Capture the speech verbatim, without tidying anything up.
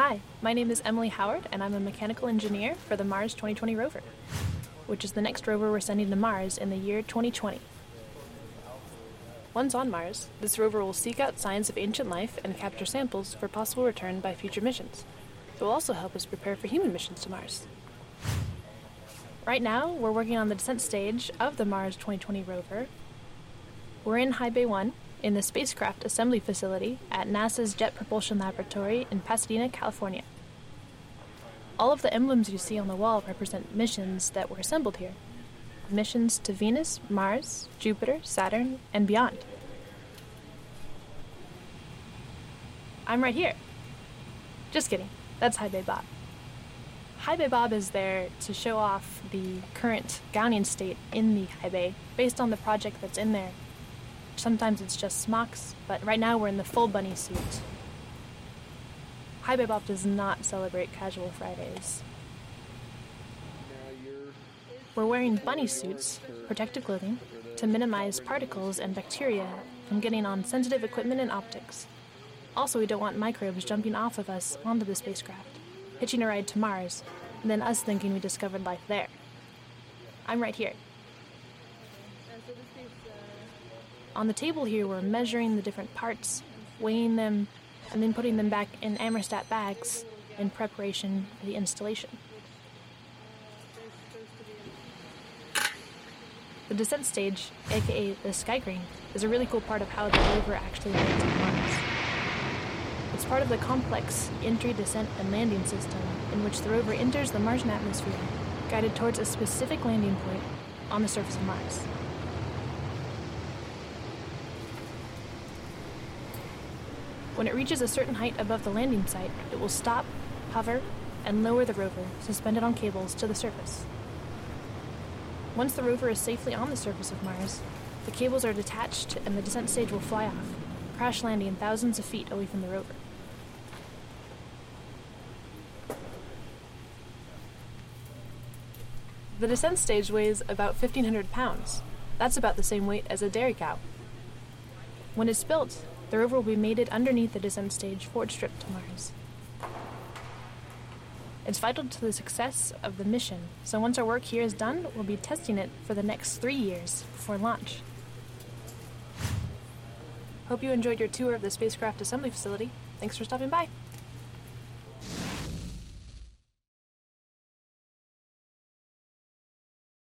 Hi, my name is Emily Howard, and I'm a mechanical engineer for the Mars twenty twenty rover, which is the next rover we're sending to Mars in the year twenty twenty. Once on Mars, this rover will seek out signs of ancient life and capture samples for possible return by future missions. It will also help us prepare for human missions to Mars. Right now, we're working on the descent stage of the Mars twenty twenty rover. We're in High Bay one, in the spacecraft assembly facility at NASA's Jet Propulsion Laboratory in Pasadena, California. All of the emblems you see on the wall represent missions that were assembled here. Missions to Venus, Mars, Jupiter, Saturn, and beyond. I'm right here. Just kidding, that's High Bay Bob. High Bay Bob is there to show off the current Gownian state in the High Bay based on the project that's in there. Sometimes it's just smocks, but right now we're in the full bunny suit. High Bay Bob does not celebrate casual Fridays. We're wearing bunny suits, protective clothing, to minimize particles and bacteria from getting on sensitive equipment and optics. Also, we don't want microbes jumping off of us onto the spacecraft, hitching a ride to Mars, and then us thinking we discovered life there. I'm right here. On the table here, we're measuring the different parts, weighing them, and then putting them back in Amerstat bags in preparation for the installation. The descent stage, aka the Sky Crane, is a really cool part of how the rover actually lands on Mars. It's part of the complex entry, descent, and landing system in which the rover enters the Martian atmosphere, guided towards a specific landing point on the surface of Mars. When it reaches a certain height above the landing site, it will stop, hover, and lower the rover, suspended on cables, to the surface. Once the rover is safely on the surface of Mars, the cables are detached and the descent stage will fly off, crash landing thousands of feet away from the rover. The descent stage weighs about fifteen hundred pounds. That's about the same weight as a dairy cow. When it's built, the rover will be mated underneath the descent stage forward strip to Mars. It's vital to the success of the mission, so once our work here is done, we'll be testing it for the next three years before launch. Hope you enjoyed your tour of the spacecraft assembly facility. Thanks for stopping by.